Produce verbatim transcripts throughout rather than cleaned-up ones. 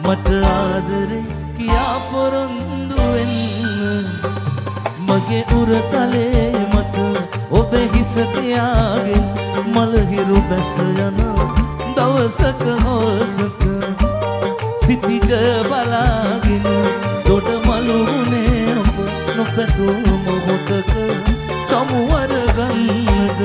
මට ආදරේ කියා පොරොන්දු වෙන්න මගේ උරතලේ මත ඔබේ හිස තියාගෙන මලහිරු බැස යන දවසක හොසක සිටිජ බලාගෙන දොඩ මලුනේ ඔබ නොපැතු මොහොතක සමුවර ගන්නද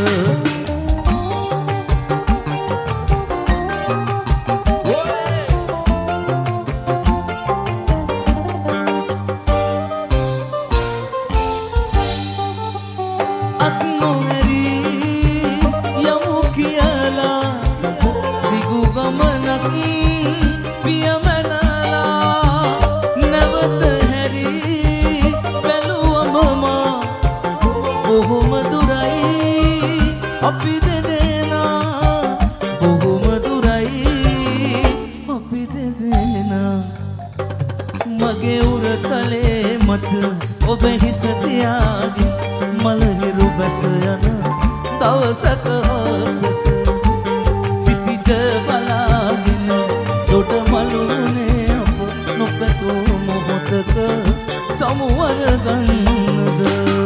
ඔබේ හිස තියාගෙන මලහිරු බැස යන දවසක හොසක සිටිජ බලාගෙන දොඩ මලුනේ ඔබ නොපැතු මොහොතක සමුවර ගන්නද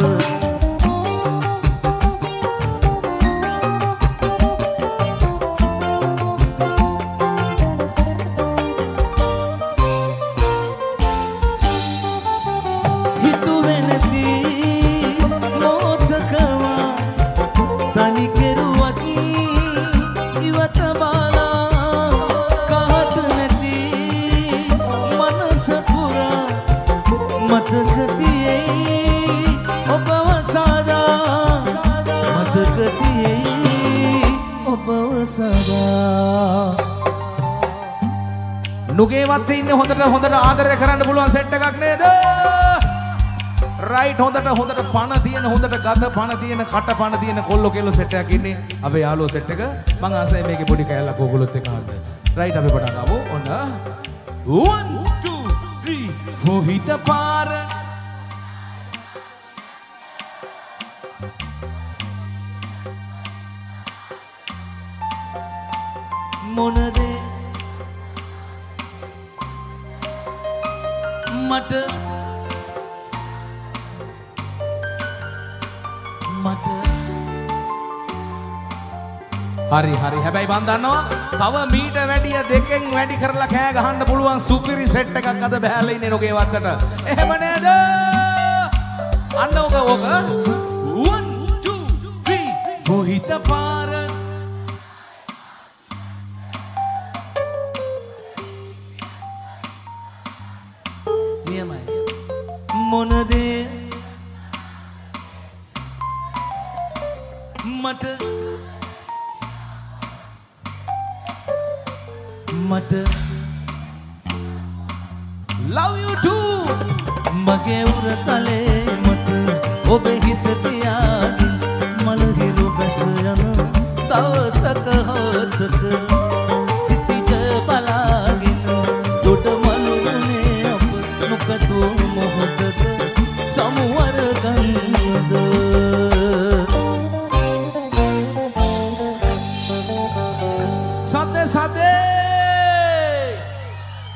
නුගේවත් ඉන්නේ හොඳට හොඳට ආදරය කරන්න පුළුවන් සෙට් එකක් නේද? රයිට් හොඳට හොඳට පණ තියෙන හොඳට ගත පණ තියෙන කට පණ තියෙන කොල්ලෝ කෙල්ලෝ සෙට් එකක් ඉන්නේ. අපේ යාළුවෝ සෙට් එක. මං ආසයි මේකේ පොඩි කැලලක් ඕගොල්ලොත් එක්ක ආන්න. රයිට් අපි පටන් ගමු. ඔන්න one two three four හිත පාර මොනදේ මට මට හරි හරි හැබැයි මන් දන්නවා තව මීට වැඩිය දෙකෙන් වැඩි කරලා කෑ ගහන්න පුළුවන් සුපිරි සෙට් එකක් අද බහැලා ඉන්නේ නුගේ වත්තට එහෙම නේද අන්න ඕක ඕක one two three කොහිත පාර මොනදේ මට මට love you too මගේ උරතලේ මත ඔබේ හිස තියාගෙන මලහිරු බැස යන දවසක හොසක සිටිජ බලාගෙන දොඩ මලුනේ අප නොපැතු මොහොතක සමුවර ගන්නද සතේ සතේ